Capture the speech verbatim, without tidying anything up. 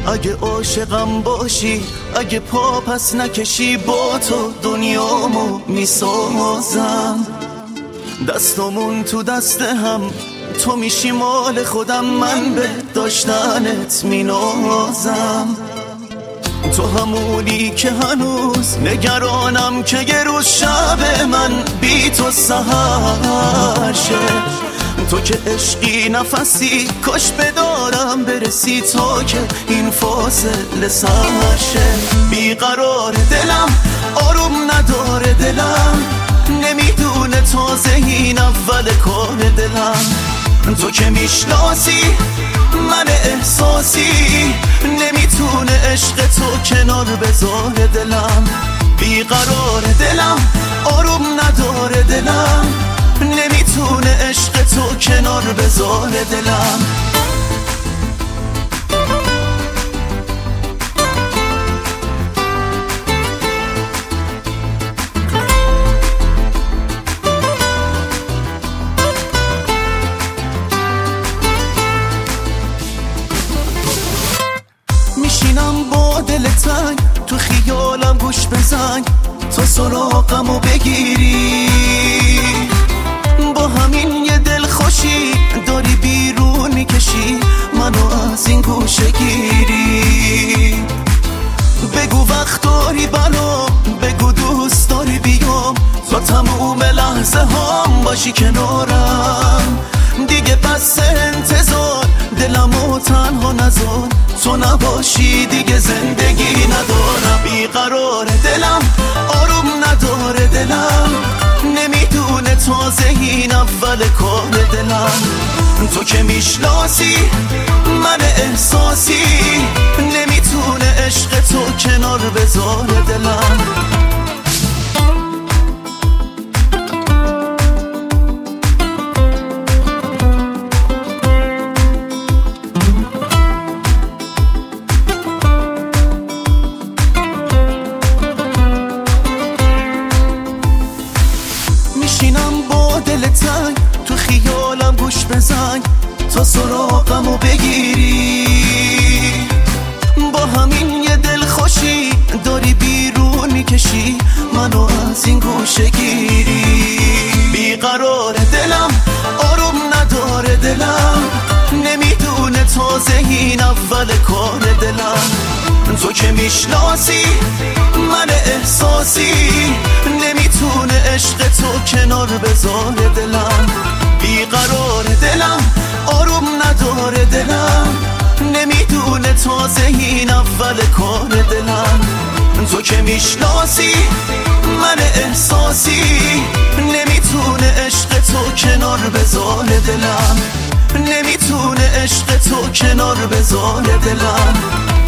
اگه عاشقم باشی، اگه پا پس نکشی، با تو دنیامو میسازم. دستمون تو دست هم، تو میشی مال خودم، من به داشتنت مینازم. تو همونی که هنوز نگرانم که یه روز شب من بی تو سحر شه. تو که عشقی نفسی، کاش بدارم برسی تا که این فاصله سر شه. بیقرار دلم، آروم نداره دلم، نمیدونه تازه این اول کار دلم. تو که میشناسی من احساسی، نمیتونه عشق تو کنار بذاره دلم. بیقرار دلم، آروم نداره دلم، نمیتونه عشق تو کنار بذاره دلم. میشینم با دل تنگ، تو خیالم گوش بزن تا سراغمو بگیری. با همین یه دل خوشی داری بیرون میکشی منو از این گوشه گیری. بگو وقت داری برام، بگو دوست داری بیام، تا تموم لحظه هم باشی کنارم. دیگه بس انتظار، دلمو تنها نذار، تو نباشی دیگه زندگی ندارم. بیقرار دلم، آروم نداره دلم، نمیدونه تازه این اول کار دلم. تو که میشناسی من احساسی، نمیتونه عشق تو کنار بذاره دلم. میشینم با دل تنگ، تو خیالم گوش بزن تا سراغمو بگیری. با همین یه دل خوشی داری بیرون میکشی منو از این گوشه گیری. بیقرار دلم، آروم نداره دلم، نمیدونه تازه این اول کار دلم. تو که میشناسی من احساسی، نمیتونه عشق تو کنار بذاره دلم. بیقرار دلم، آروم نداره دلم، نمیدونه تازه این اول کار دلم. تو که میشناسی من احساسی، نمیتونه عشق تو کنار بذاره دلم. نمیتونه عشق تو کنار بذاره دلم.